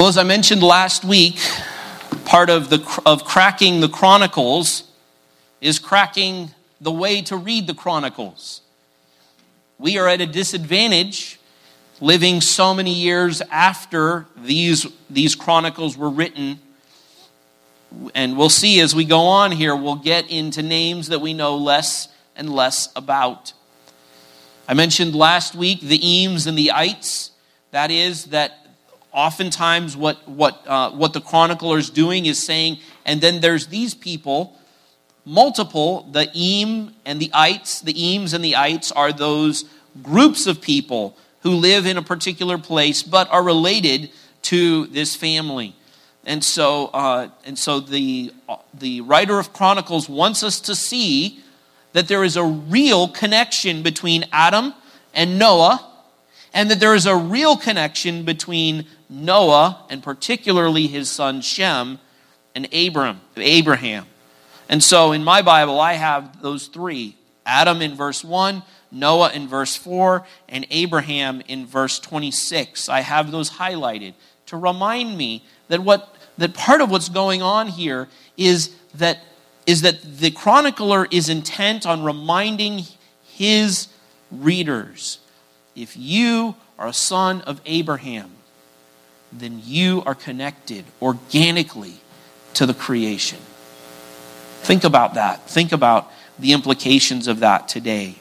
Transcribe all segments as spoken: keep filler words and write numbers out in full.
Well, as I mentioned last week, part of the of cracking the Chronicles is cracking the way to read the Chronicles. We are at a disadvantage living so many years after these, these Chronicles were written. And we'll see as we go on here, we'll get into names that we know less and less about. I mentioned last week the Eames and the Ites. That is that oftentimes what what uh, what the chronicler is doing is saying, and then there's these people, multiple, the Eam and the Ites. The Eames and the Ites are those groups of people who live in a particular place but are related to this family. And so uh, and so the the writer of Chronicles wants us to see that there is a real connection between Adam and Noah, and that there is a real connection between Noah and particularly his son Shem and Abram, Abraham. And so in my Bible, I have those three: Adam in verse one, Noah in verse four, and Abraham in verse twenty-six. I have those highlighted to remind me that what that part of what's going on here is that is that the chronicler is intent on reminding his readers, if you are a son of Abraham, then you are connected organically to the creation. Think about that. Think about the implications of that today.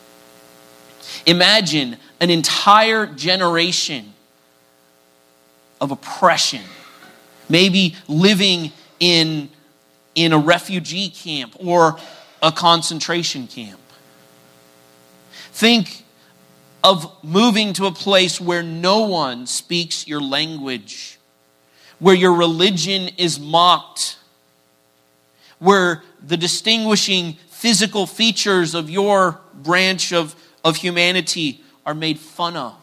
Imagine an entire generation of oppression, maybe living in, in a refugee camp or a concentration camp. Think of moving to a place where no one speaks your language, where your religion is mocked, where the distinguishing physical features of your branch of, of humanity are made fun of.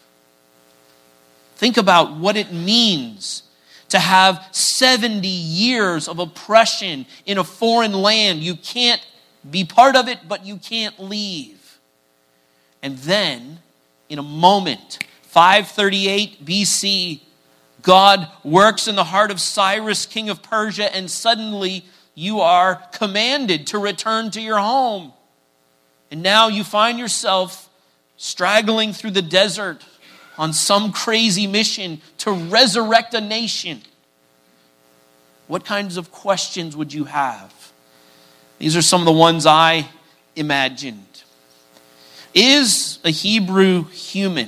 Think about what it means to have seventy years of oppression in a foreign land. You can't be part of it, but you can't leave. And then, in a moment, five thirty-eight B C, God works in the heart of Cyrus, king of Persia, and suddenly you are commanded to return to your home. And now you find yourself straggling through the desert on some crazy mission to resurrect a nation. What kinds of questions would you have? These are some of the ones I imagined. Is a Hebrew human?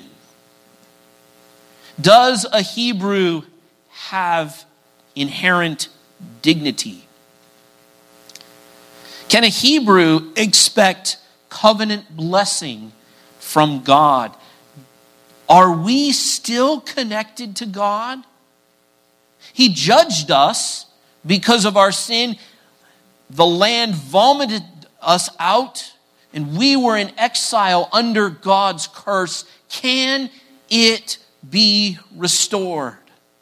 Does a Hebrew have inherent dignity? Can a Hebrew expect covenant blessing from God? Are we still connected to God? He judged us because of our sin. The land vomited us out, and we were in exile under God's curse. Can it be restored?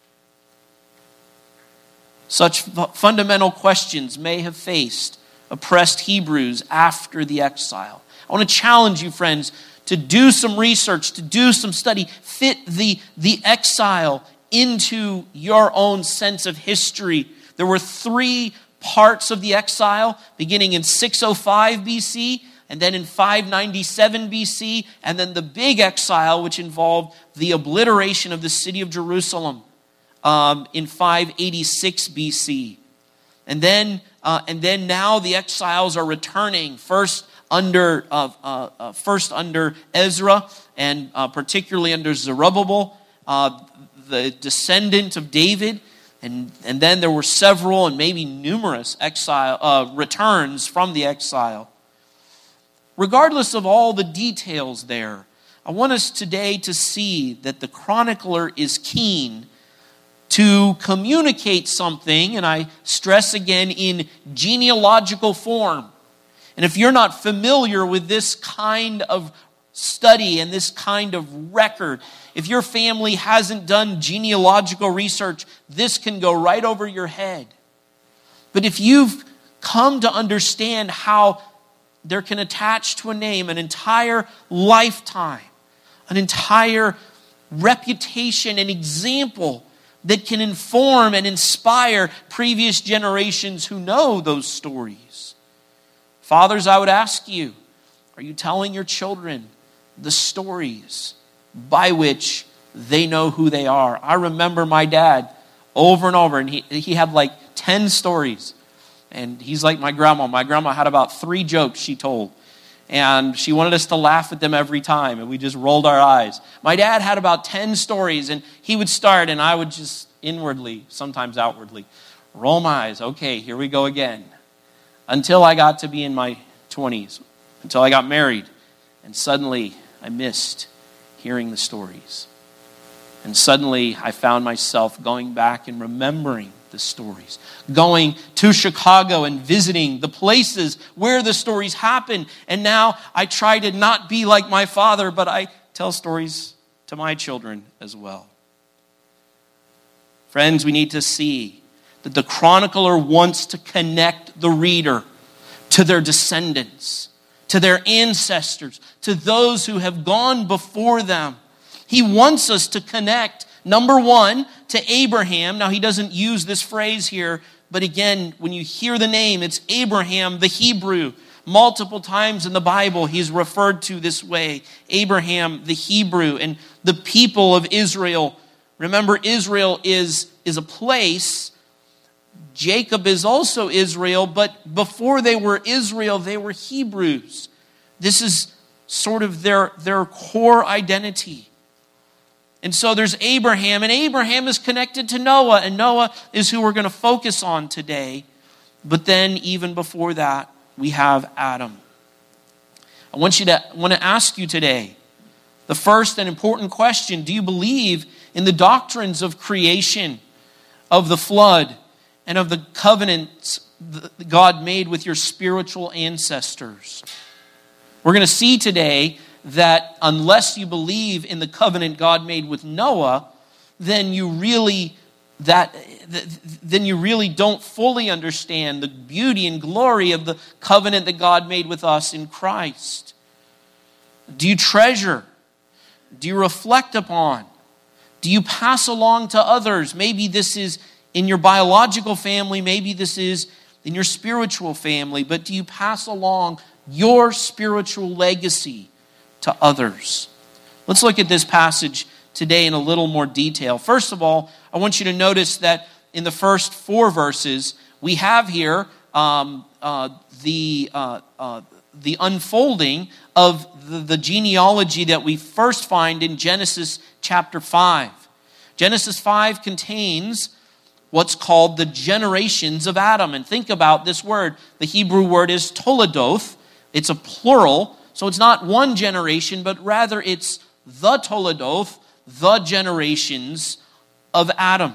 Such f- fundamental questions may have faced oppressed Hebrews after the exile. I want to challenge you, friends, to do some research, to do some study. Fit the, the exile into your own sense of history. There were three parts of the exile, beginning in six oh five B C, and then in five ninety-seven B C, and then the big exile, which involved the obliteration of the city of Jerusalem um, in five eighty-six B C. And then, uh, and then now the exiles are returning, first under, uh, uh, uh, first under Ezra, and uh, particularly under Zerubbabel, uh, the descendant of David. And, and then there were several and maybe numerous exile uh, returns from the exile. Regardless of all the details there, I want us today to see that the chronicler is keen to communicate something, and I stress again, in genealogical form. And if you're not familiar with this kind of study and this kind of record, if your family hasn't done genealogical research, this can go right over your head. But if you've come to understand how there can attach to a name an entire lifetime, an entire reputation and example that can inform and inspire previous generations who know those stories. Fathers, I would ask you, are you telling your children the stories by which they know who they are? I remember my dad over and over, and he, he had like ten stories. And he's like my grandma. My grandma had about three jokes she told. And she wanted us to laugh at them every time, and we just rolled our eyes. My dad had about ten stories, and he would start, and I would just inwardly, sometimes outwardly, roll my eyes. Okay, here we go again. Until I got to be in my twenties, until I got married, and suddenly I missed hearing the stories. And suddenly I found myself going back and remembering the stories, going to Chicago and visiting the places where the stories happen. And now I try to not be like my father, but I tell stories to my children as well. Friends, we need to see that the chronicler wants to connect the reader to their descendants, to their ancestors, to those who have gone before them. He wants us to connect, number one, to Abraham. Now, he doesn't use this phrase here, but again, when you hear the name, it's Abraham, the Hebrew. Multiple times in the Bible, he's referred to this way. Abraham, the Hebrew, and the people of Israel. Remember, Israel is, is a place. Jacob is also Israel, but before they were Israel, they were Hebrews. This is sort of their, their core identity. And so there's Abraham, and Abraham is connected to Noah, and Noah is who we're going to focus on today. But then even before that, we have Adam. I want you to I want to ask you today, the first and important question: do you believe in the doctrines of creation, of the flood, and of the covenants that God made with your spiritual ancestors? We're going to see today that unless you believe in the covenant God made with Noah, then you really that then you really don't fully understand the beauty and glory of the covenant that God made with us in Christ. Do you treasure? Do you reflect upon? Do you pass along to others? Maybe this is in your biological family, maybe this is in your spiritual family, but do you pass along your spiritual legacy to others? Let's look at this passage today in a little more detail. First of all, I want you to notice that in the first four verses, we have here um, uh, the uh, uh, the unfolding of the, the genealogy that we first find in Genesis chapter five. Genesis five contains what's called the generations of Adam. And think about this word. The Hebrew word is toledoth. It's a plural. So it's not one generation, but rather it's the toledoth, the generations of Adam.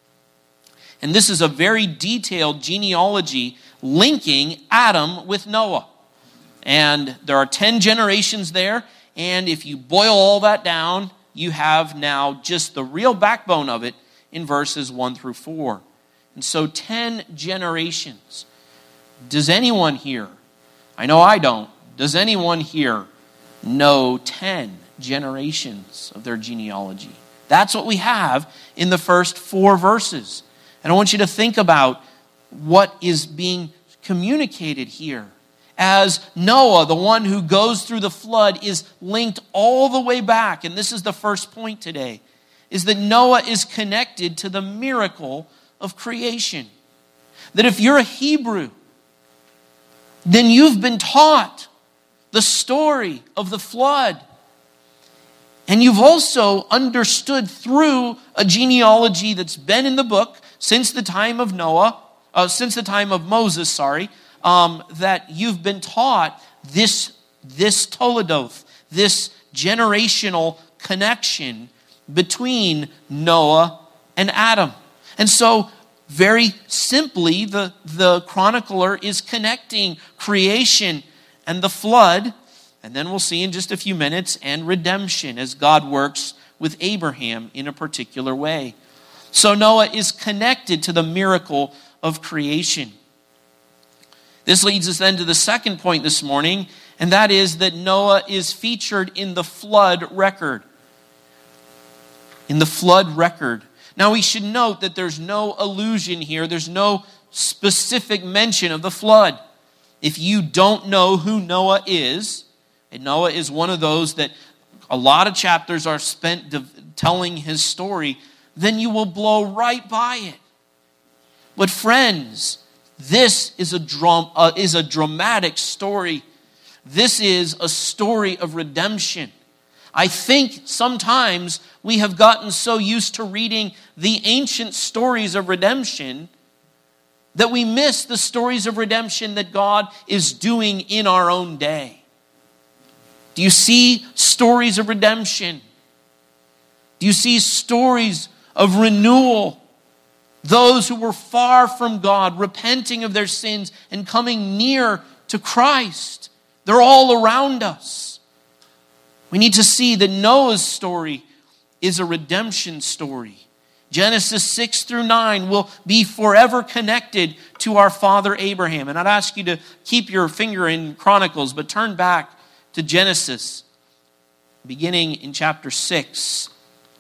And this is a very detailed genealogy linking Adam with Noah. And there are ten generations there. And if you boil all that down, you have now just the real backbone of it in verses one through four. And so ten generations. Does anyone here, I know I don't, does anyone here know ten generations of their genealogy? That's what we have in the first four verses. And I want you to think about what is being communicated here. As Noah, the one who goes through the flood, is linked all the way back, and this is the first point today, is that Noah is connected to the miracle of creation. That if you're a Hebrew, then you've been taught the story of the flood. And you've also understood through a genealogy that's been in the book since the time of Noah, uh, since the time of Moses, sorry, um, that you've been taught this, this toledoth, this generational connection between Noah and Adam. And so, very simply, the, the chronicler is connecting creation and the flood, and then we'll see in just a few minutes, and redemption as God works with Abraham in a particular way. So Noah is connected to the miracle of creation. This leads us then to the second point this morning, and that is that Noah is featured in the flood record. In the flood record. Now we should note that there's no allusion here. There's no specific mention of the flood. If you don't know who Noah is, and Noah is one of those that a lot of chapters are spent telling his story, then you will blow right by it. But friends, this is a dram- uh, is a dramatic story. This is a story of redemption. I think sometimes we have gotten so used to reading the ancient stories of redemption that we miss the stories of redemption that God is doing in our own day. Do you see stories of redemption? Do you see stories of renewal? Those who were far from God, repenting of their sins and coming near to Christ. They're all around us. We need to see that Noah's story is a redemption story. Genesis six through nine will be forever connected to our father Abraham. And I'd ask you to keep your finger in Chronicles, but turn back to Genesis, beginning in chapter six.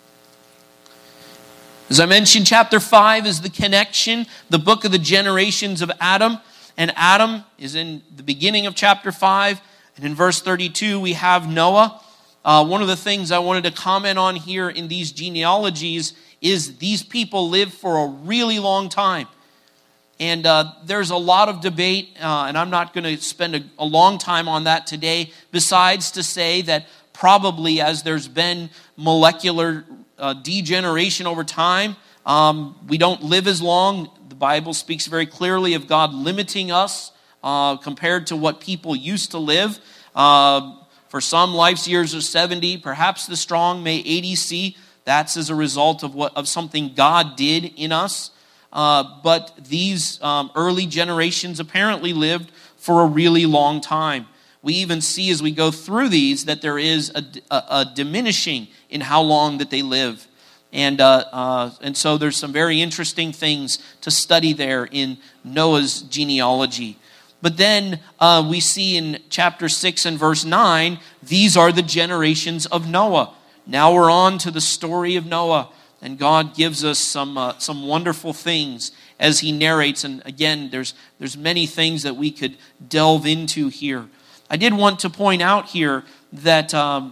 As I mentioned, chapter five is the connection, the book of the generations of Adam. And Adam is in the beginning of chapter five. And in verse thirty-two, we have Noah. Uh, one of the things I wanted to comment on here in these genealogies is these people lived for a really long time. And uh, there's a lot of debate, uh, and I'm not going to spend a, a long time on that today, besides to say that probably as there's been molecular uh, degeneration over time, um, we don't live as long. The Bible speaks very clearly of God limiting us uh, compared to what people used to live. Uh, for some, life's years are seventy. Perhaps the strong may eighty see. That's as a result of what of something God did in us. Uh, but these um, early generations apparently lived for a really long time. We even see as we go through these that there is a, a, a diminishing in how long that they live. And, uh, uh, and so there's some very interesting things to study there in Noah's genealogy. But then uh, we see in chapter six and verse nine, these are the generations of Noah. Now we're on to the story of Noah. And God gives us some uh, some wonderful things as he narrates. And again, there's there's many things that we could delve into here. I did want to point out here that um,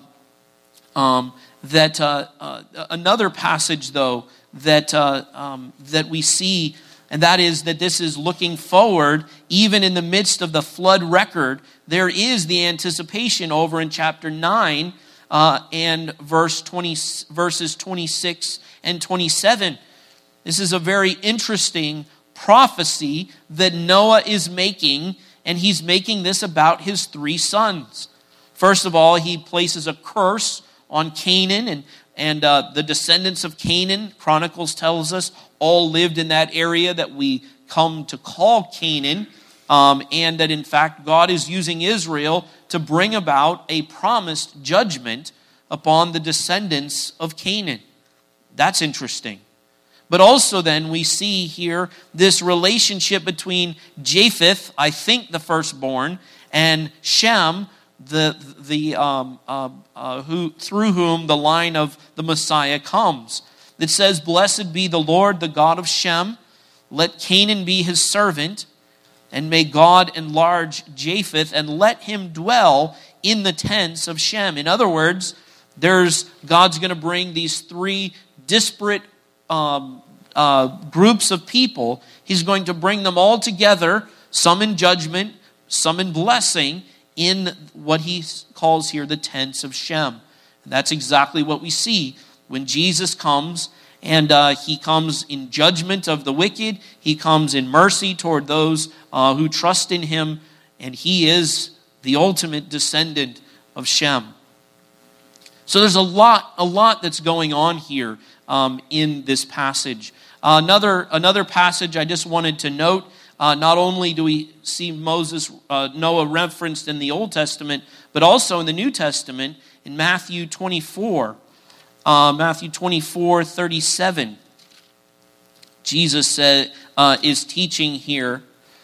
um, that uh, uh, another passage, though, that uh, um, that we see, and that is that this is looking forward. Even in the midst of the flood record, there is the anticipation over in chapter nine. Uh, and verse twenty, verses twenty-six and twenty-seven. This is a very interesting prophecy that Noah is making, and he's making this about his three sons. First of all, he places a curse on Canaan, and, and uh, the descendants of Canaan, Chronicles tells us, all lived in that area that we come to call Canaan, um, and that in fact God is using Israel to bring about a promised judgment upon the descendants of Canaan. That's interesting. But also then we see here this relationship between Japheth, I think the firstborn, and Shem, the the um, uh, uh, who through whom the line of the Messiah comes. It says, "Blessed be the Lord, the God of Shem. Let Canaan be his servant. And may God enlarge Japheth and let him dwell in the tents of Shem." In other words, there's God's going to bring these three disparate um, uh, groups of people. He's going to bring them all together, some in judgment, some in blessing, in what he calls here the tents of Shem. And that's exactly what we see when Jesus comes. And uh, he comes in judgment of the wicked. He comes in mercy toward those uh, who trust in him. And he is the ultimate descendant of Shem. So there's a lot, a lot that's going on here um, in this passage. Uh, another, another passage I just wanted to note. Uh, not only do we see Moses, uh, Noah referenced in the Old Testament, but also in the New Testament in Matthew twenty-four. Uh, Matthew twenty-four, thirty-seven. Jesus said, uh, is teaching here.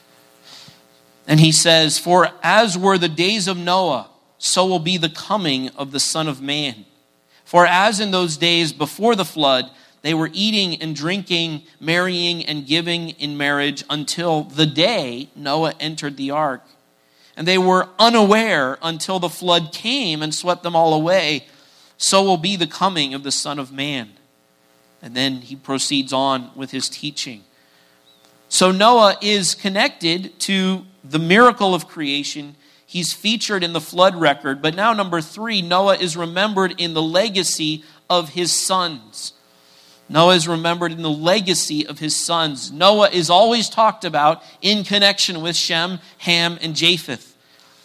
And he says, "For as were the days of Noah, so will be the coming of the Son of Man. For as in those days before the flood, They were eating and drinking, marrying and giving in marriage until the day Noah entered the ark. And they were unaware until the flood came and swept them all away. So will be the coming of the Son of Man. And then he proceeds on with his teaching. So Noah is connected to the miracle of creation. He's featured in the flood record. But now number three, Noah is remembered in the legacy of his sons. Noah is remembered in the legacy of his sons. Noah is always talked about in connection with Shem, Ham, and Japheth.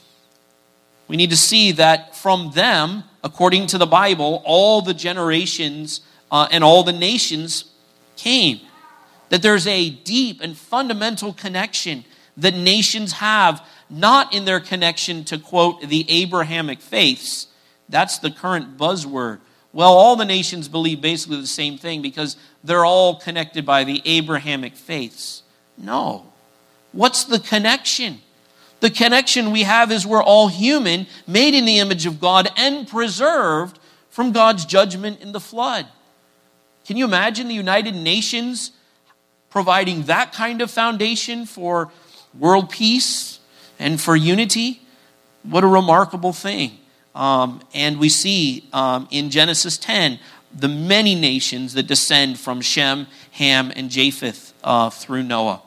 We need to see that from them, according to the Bible, all the generations uh, and all the nations came. That there's a deep and fundamental connection that nations have, not in their connection to, quote, the Abrahamic faiths. That's the current buzzword. Well, all the nations believe basically the same thing because they're all connected by the Abrahamic faiths. No. What's the connection? The connection we have is we're all human, made in the image of God, and preserved from God's judgment in the flood. Can you imagine the United Nations providing that kind of foundation for world peace and for unity? What a remarkable thing. Um, and we see um, in Genesis ten the many nations that descend from Shem, Ham, and Japheth uh, through Noah.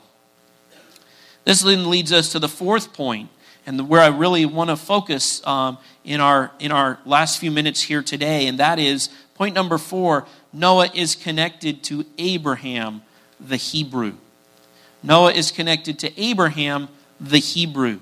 This then leads us to the fourth point, and where I really want to focus um, in our in our last few minutes here today, and that is point number four. Noah is connected to Abraham, the Hebrew. Noah is connected to Abraham, the Hebrew.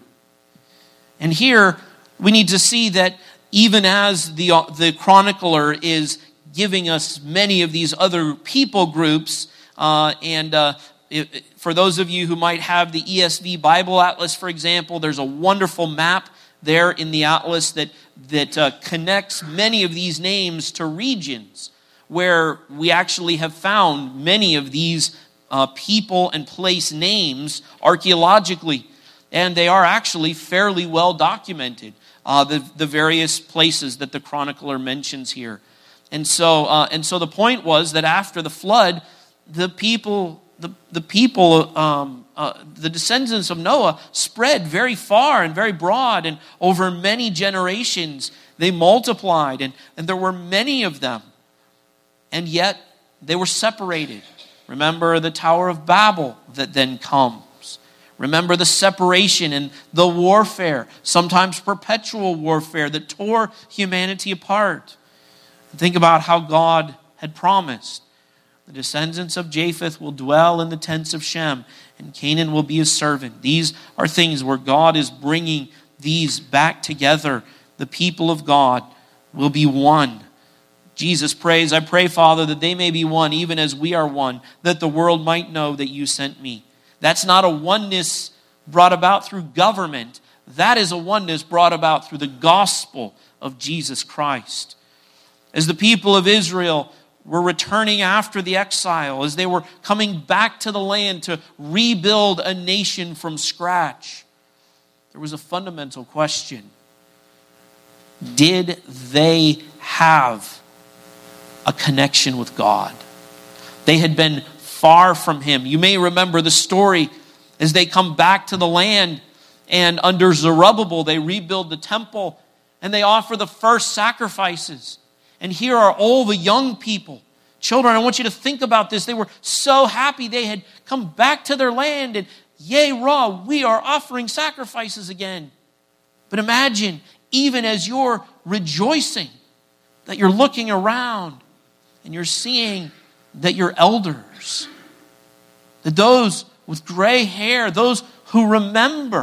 And here we need to see that even as the, the chronicler is giving us many of these other people groups, uh, and uh, it, for those of you who might have the E S V Bible Atlas, for example, there's a wonderful map there in the Atlas that, that uh, connects many of these names to regions where we actually have found many of these uh, people and place names archaeologically. And they are actually fairly well documented, uh, the, the various places that the chronicler mentions here. And so uh, and so the point was that after the flood, the people, the, the people, um, uh, the descendants of Noah spread very far and very broad, and over many generations they multiplied, and, and there were many of them. And yet they were separated. Remember the Tower of Babel that then comes. Remember the separation and the warfare, sometimes perpetual warfare that tore humanity apart. Think about how God had promised. The descendants of Japheth will dwell in the tents of Shem, and Canaan will be his servant. These are things where God is bringing these back together. The people of God will be one. Jesus prays, I pray, Father, that they may be one, even as we are one, that the world might know that you sent me. That's not a oneness brought about through government. That is a oneness brought about through the gospel of Jesus Christ. As the people of Israel were returning after the exile, as they were coming back to the land to rebuild a nation from scratch, there was a fundamental question. Did they have a connection with God? They had been far from him. You may remember the story as they come back to the land, and under Zerubbabel they rebuild the temple and they offer the first sacrifices. And here are all the young people. Children, I want you to think about this. They were so happy they had come back to their land, and yay, rah, we are offering sacrifices again. But imagine, even as you're rejoicing, that you're looking around and you're seeing that your elders, that those with gray hair, those who remember,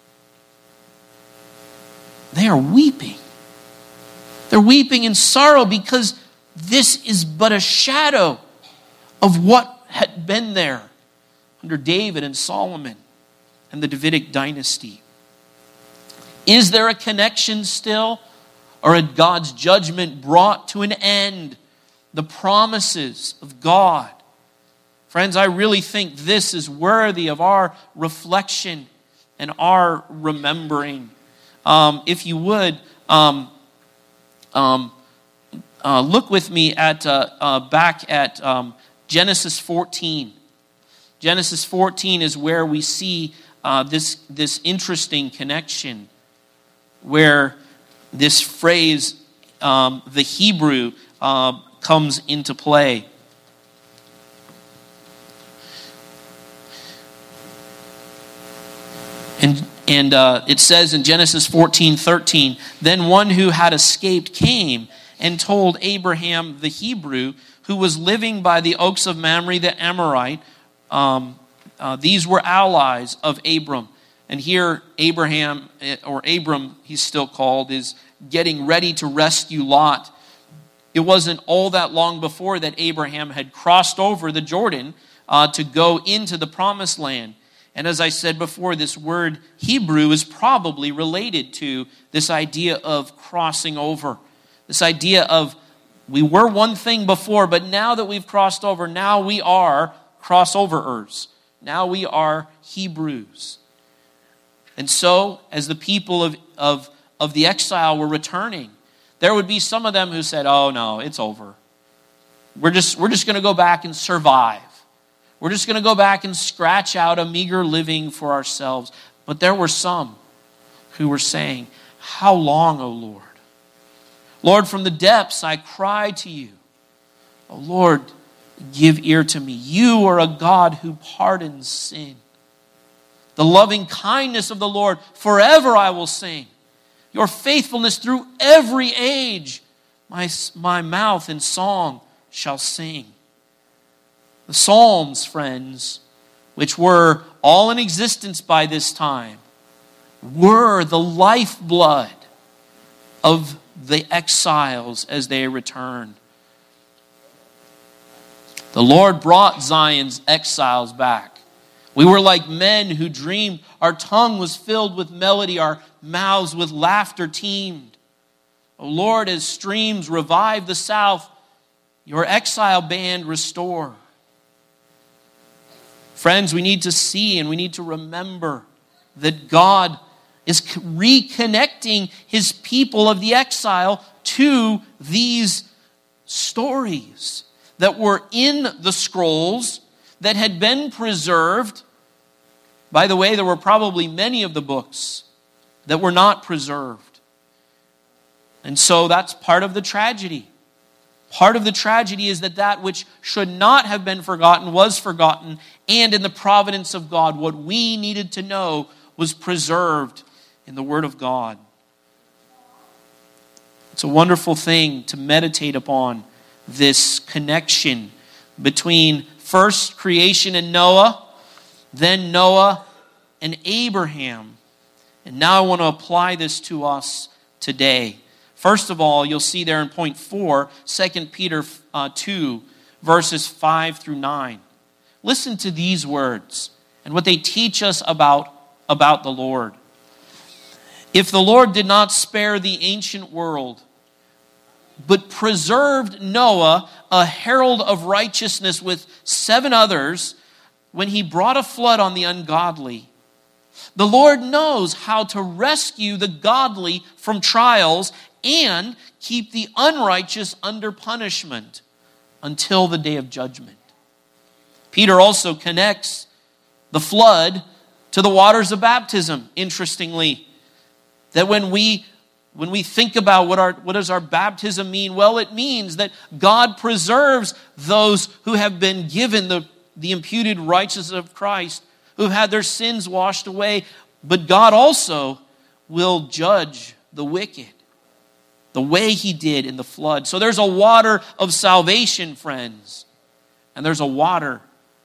they are weeping. They're weeping in sorrow because this is but a shadow of what had been there under David and Solomon and the Davidic dynasty. Is there a connection still? Or had God's judgment brought to an end the promises of God? Friends, I really think this is worthy of our reflection and our remembering. Um, if you would, um, um, uh, look with me at uh, uh, back at um, Genesis fourteen. Genesis fourteen is where we see uh, this, this interesting connection, where this phrase, um, the Hebrew, uh, comes into play. And, and uh, it says in Genesis fourteen thirteen, then one who had escaped came and told Abraham the Hebrew, who was living by the oaks of Mamre the Amorite. Um, uh, these were allies of Abram. And here Abraham, or Abram he's still called, is getting ready to rescue Lot. It wasn't all that long before that Abraham had crossed over the Jordan uh, to go into the promised land. And as I said before, this word Hebrew is probably related to this idea of crossing over. This idea of we were one thing before, but now that we've crossed over, now we are crossoverers. Now we are Hebrews. And so, as the people of, of, of the exile were returning, there would be some of them who said, oh no, it's over. We're just, we're just going to go back and survive. We're just going to go back and scratch out a meager living for ourselves. But there were some who were saying, how long, O Lord? Lord, from the depths I cry to you. O Lord, give ear to me. You are a God who pardons sin. The loving kindness of the Lord, forever I will sing. Your faithfulness through every age, my, my mouth in song shall sing. The Psalms, friends, which were all in existence by this time, were the lifeblood of the exiles as they returned. The Lord brought Zion's exiles back. We were like men who dreamed. Our tongue was filled with melody, our mouths with laughter teemed. O Lord, as streams revive the south, your exile band restore. Friends, we need to see and we need to remember that God is reconnecting his people of the exile to these stories that were in the scrolls that had been preserved. By the way, there were probably many of the books that were not preserved. And so that's part of the tragedy. Part of the tragedy is that that which should not have been forgotten was forgotten, and in the providence of God, what we needed to know was preserved in the Word of God. It's a wonderful thing to meditate upon, this connection between first creation and Noah, then Noah and Abraham. And now I want to apply this to us today. First of all, you'll see there in point four, Second Peter uh, two, verses five through nine. Listen to these words and what they teach us about, about the Lord. If the Lord did not spare the ancient world, but preserved Noah, a herald of righteousness, with seven others, when he brought a flood on the ungodly, the Lord knows how to rescue the godly from trials and keep the unrighteous under punishment until the day of judgment. Peter also connects the flood to the waters of baptism, interestingly. That when we when we think about what our what does our baptism mean? Well, it means that God preserves those who have been given the, the imputed righteousness of Christ, who've had their sins washed away. But God also will judge the wicked, the way he did in the flood. So there's a water of salvation, friends, and there's a water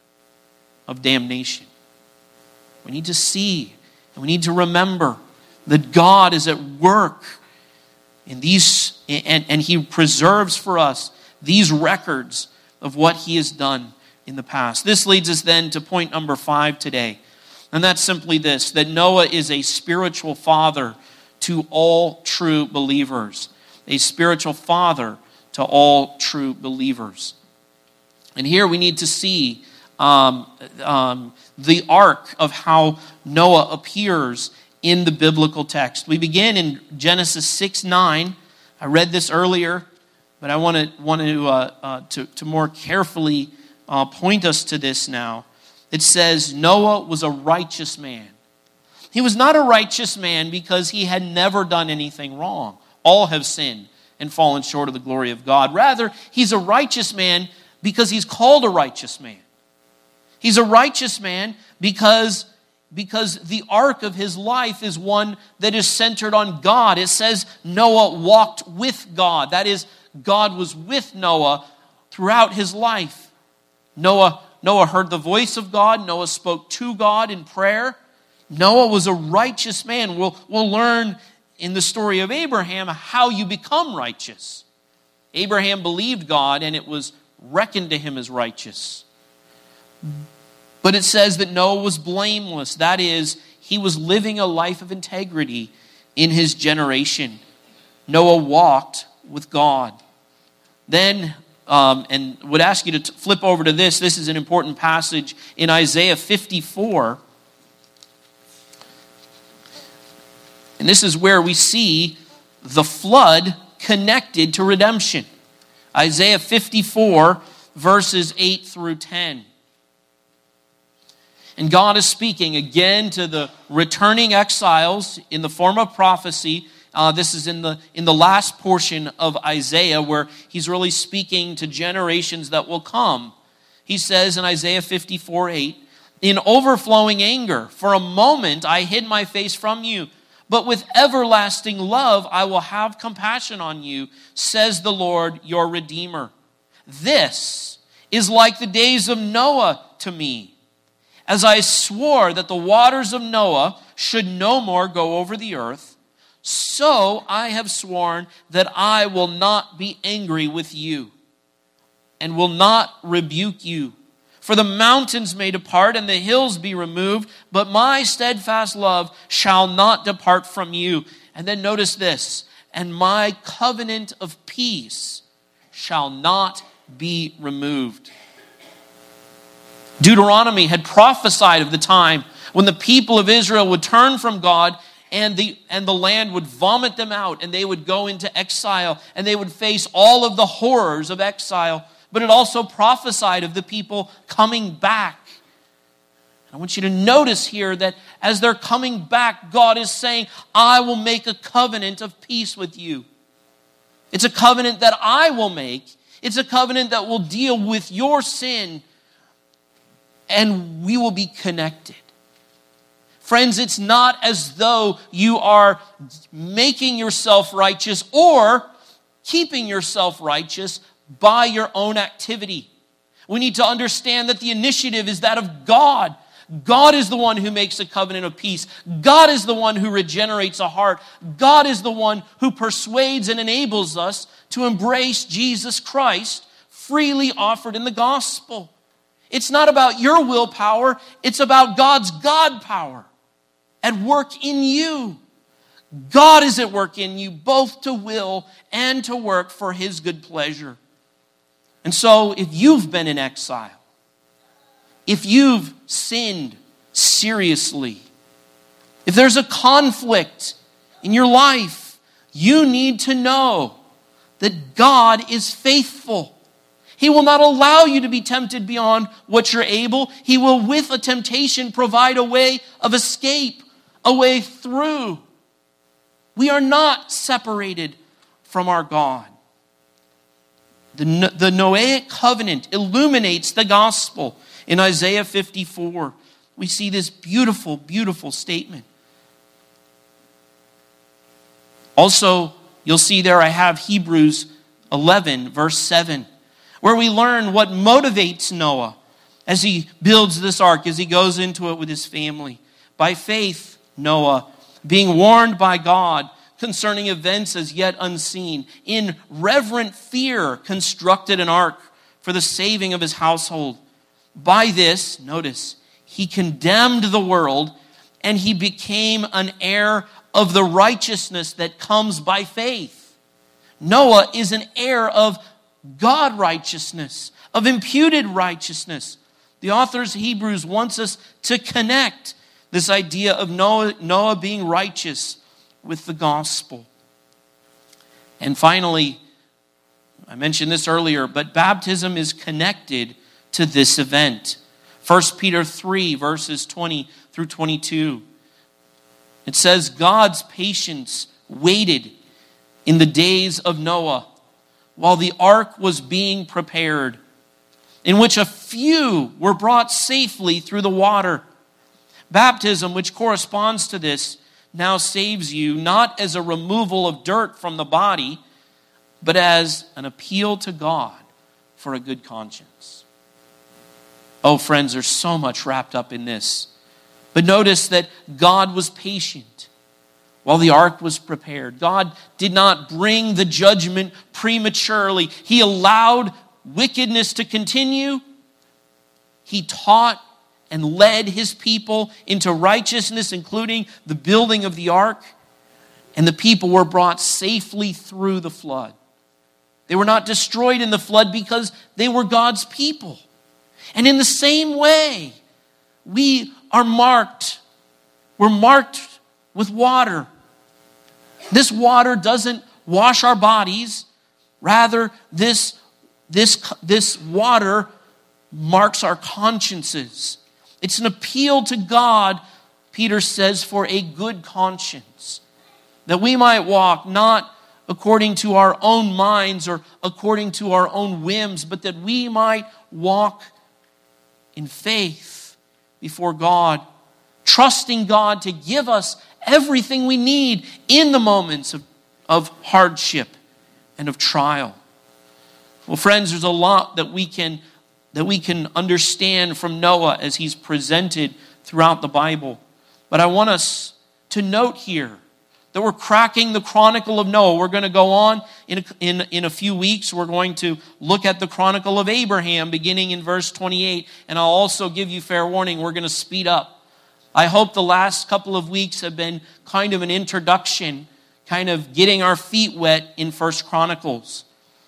of damnation. We need to see, and we need to remember that God is at work in these, and, and he preserves for us these records of what he has done in the past. This leads us then to point number five today. And that's simply this, that Noah is a spiritual father to all true believers. A spiritual father to all true believers. And here we need to see um, um, the arc of how Noah appears in the biblical text. We begin in Genesis six nine. I read this earlier. But I want to want to uh, uh, to, to more carefully uh, point us to this now. It says Noah was a righteous man. He was not a righteous man because he had never done anything wrong. All have sinned and fallen short of the glory of God. Rather, he's a righteous man because he's called a righteous man. He's a righteous man because, because the arc of his life is one that is centered on God. It says Noah walked with God. That is, God was with Noah throughout his life. Noah, Noah heard the voice of God. Noah spoke to God in prayer. Noah was a righteous man. We'll, we'll learn in the story of Abraham how you become righteous. Abraham believed God and it was reckoned to him as righteous. But it says that Noah was blameless. That is, he was living a life of integrity in his generation. Noah walked with God. Then, um, and would ask you to t- flip over to this. This is an important passage in Isaiah fifty-four. And this is where we see the flood connected to redemption. Isaiah fifty-four, verses eight through ten. And God is speaking again to the returning exiles in the form of prophecy. Uh, this is in the, in the last portion of Isaiah where he's really speaking to generations that will come. He says in Isaiah fifty-four, eight, "In overflowing anger, for a moment I hid my face from you. But with everlasting love, I will have compassion on you, says the Lord, your Redeemer. This is like the days of Noah to me, as I swore that the waters of Noah should no more go over the earth. So I have sworn that I will not be angry with you and will not rebuke you. For the mountains may depart and the hills be removed, but my steadfast love shall not depart from you." And then notice this, "And my covenant of peace shall not be removed." Deuteronomy had prophesied of the time when the people of Israel would turn from God and the, and the land would vomit them out and they would go into exile and they would face all of the horrors of exile. But it also prophesied of the people coming back. I want you to notice here that as they're coming back, God is saying, "I will make a covenant of peace with you." It's a covenant that I will make. It's a covenant that will deal with your sin, and we will be connected. Friends, it's not as though you are making yourself righteous or keeping yourself righteous by your own activity. We need to understand that the initiative is that of God. God is the one who makes a covenant of peace. God is the one who regenerates a heart. God is the one who persuades and enables us to embrace Jesus Christ freely offered in the gospel. It's not about your willpower. It's about God's God power at work in you. God is at work in you both to will and to work for his good pleasure. And so if you've been in exile, if you've sinned seriously, if there's a conflict in your life, you need to know that God is faithful. He will not allow you to be tempted beyond what you're able. He will, with a temptation, provide a way of escape, a way through. We are not separated from our God. The, the Noahic covenant illuminates the gospel. In Isaiah fifty-four, we see this beautiful, beautiful statement. Also, you'll see there I have Hebrews eleven, verse seven, where we learn what motivates Noah as he builds this ark, as he goes into it with his family. By faith, Noah, being warned by God concerning events as yet unseen, in reverent fear constructed an ark for the saving of his household. By this, notice, he condemned the world and he became an heir of the righteousness that comes by faith. Noah is an heir of God righteousness, of imputed righteousness. The author of Hebrews wants us to connect this idea of Noah, Noah being righteous with the gospel. And finally, I mentioned this earlier, but baptism is connected to this event. First Peter three, verses twenty through twenty-two. It says, God's patience waited in the days of Noah while the ark was being prepared, in which a few were brought safely through the water. Baptism, which corresponds to this, now saves you, not as a removal of dirt from the body, but as an appeal to God for a good conscience. Oh, friends, there's so much wrapped up in this. But notice that God was patient while the ark was prepared. God did not bring the judgment prematurely. He allowed wickedness to continue. He taught and led his people into righteousness, including the building of the ark. And the people were brought safely through the flood. They were not destroyed in the flood because they were God's people. And in the same way, we are marked. We're marked with water. This water doesn't wash our bodies. Rather, this, this, this water marks our consciences. It's an appeal to God, Peter says, for a good conscience. That we might walk not according to our own minds or according to our own whims, but that we might walk in faith before God, trusting God to give us everything we need in the moments of, of hardship and of trial. Well, friends, there's a lot that we can that we can understand from Noah as he's presented throughout the Bible. But I want us to note here that we're cracking the Chronicle of Noah. We're going to go on in a, in, in a few weeks. We're going to look at the Chronicle of Abraham beginning in verse twenty-eight. And I'll also give you fair warning, we're going to speed up. I hope the last couple of weeks have been kind of an introduction, kind of getting our feet wet in First Chronicles.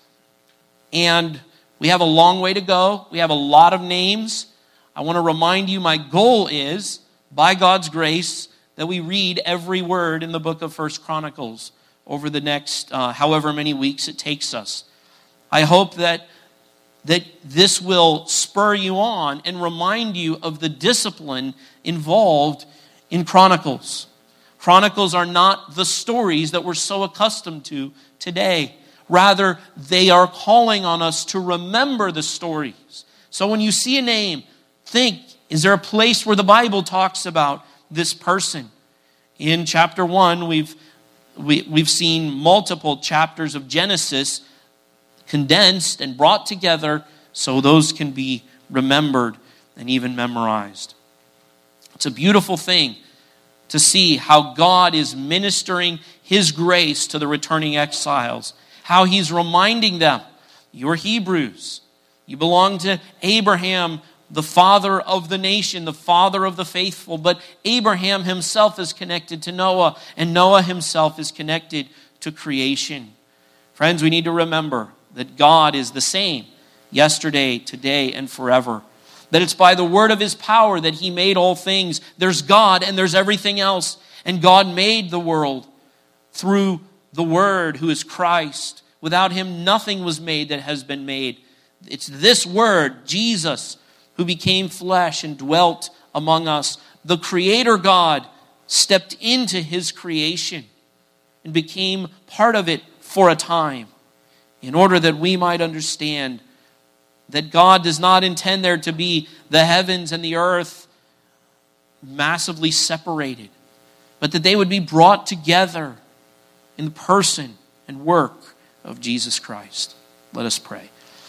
And we have a long way to go. We have a lot of names. I want to remind you, my goal is, by God's grace, that we read every word in the book of First Chronicles over the next uh, however many weeks it takes us. I hope that, that this will spur you on and remind you of the discipline involved in Chronicles. Chronicles are not the stories that we're so accustomed to today. Rather, they are calling on us to remember the stories. So when you see a name, think, is there a place where the Bible talks about this person? In chapter one, we've we, we've seen multiple chapters of Genesis condensed and brought together so those can be remembered and even memorized. It's a beautiful thing to see how God is ministering his grace to the returning exiles, how he's reminding them, you're Hebrews, you belong to Abraham, the father of the nation, the father of the faithful. But Abraham himself is connected to Noah, and Noah himself is connected to creation. Friends, we need to remember that God is the same yesterday, today, and forever. That it's by the word of his power that he made all things. There's God and there's everything else. And God made the world through the word who is Christ. Without him, nothing was made that has been made. It's this word, Jesus, who became flesh and dwelt among us. The Creator God stepped into his creation and became part of it for a time in order that we might understand that God does not intend there to be the heavens and the earth massively separated, but that they would be brought together in the person and work of Jesus Christ. Let us pray.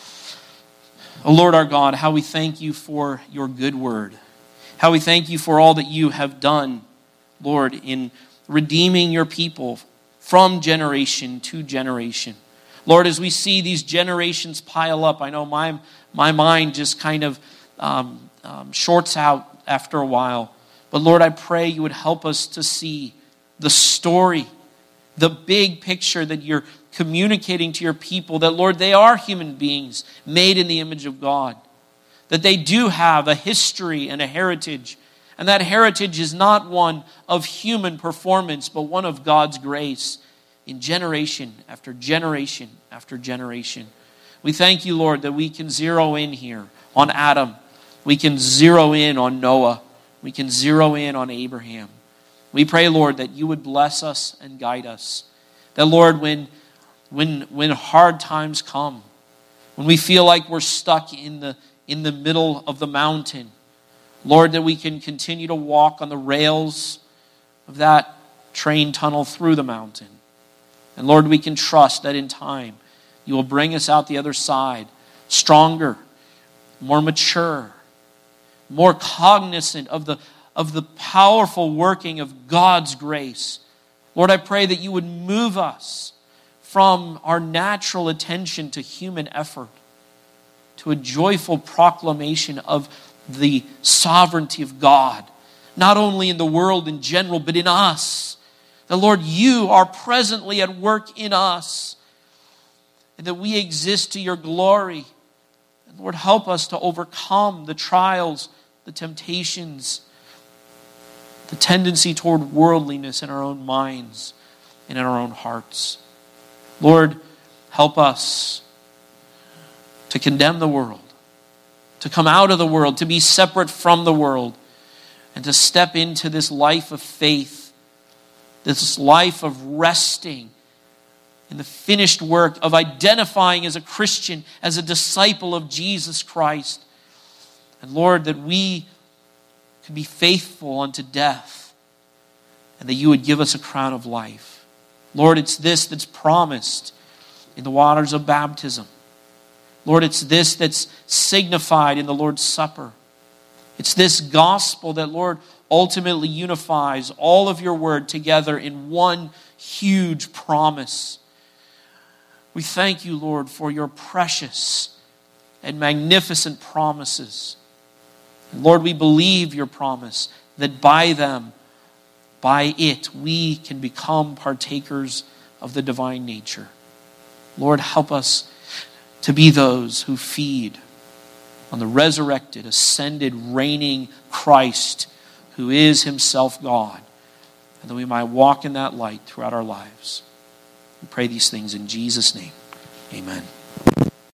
O Lord our God, how we thank you for your good word. How we thank you for all that you have done, Lord, in redeeming your people from generation to generation. Lord, as we see these generations pile up, I know my, my mind just kind of um, um, shorts out after a while. But Lord, I pray you would help us to see the story, the big picture that you're communicating to your people, that, Lord, they are human beings made in the image of God, that they do have a history and a heritage, and that heritage is not one of human performance, but one of God's grace. in generation after generation after generation. We thank you, Lord, that we can zero in here on Adam. We can zero in on Noah. We can zero in on Abraham. We pray, Lord, that you would bless us and guide us. That, Lord, when, when, when hard times come, when we feel like we're stuck in the, in the middle of the mountain, Lord, that we can continue to walk on the rails of that train tunnel through the mountain. And Lord, we can trust that in time you will bring us out the other side stronger, more mature, more cognizant of the, of the powerful working of God's grace. Lord, I pray that you would move us from our natural attention to human effort to a joyful proclamation of the sovereignty of God, not only in the world in general, but in us. The Lord, you are presently at work in us, and that we exist to your glory. And Lord, help us to overcome the trials, the temptations, the tendency toward worldliness in our own minds and in our own hearts. Lord, help us to condemn the world, to come out of the world, to be separate from the world, and to step into this life of faith, this life of resting in the finished work of identifying as a Christian, as a disciple of Jesus Christ. And Lord, that we could be faithful unto death, and that you would give us a crown of life. Lord, it's this that's promised in the waters of baptism. Lord, it's this that's signified in the Lord's Supper. It's this gospel that, Lord, ultimately unifies all of your word together in one huge promise. We thank you, Lord, for your precious and magnificent promises. And Lord, we believe your promise that by them, by it, we can become partakers of the divine nature. Lord, help us to be those who feed on the resurrected, ascended, reigning Christ, who is himself God, and that we might walk in that light throughout our lives. We pray these things in Jesus' name. Amen.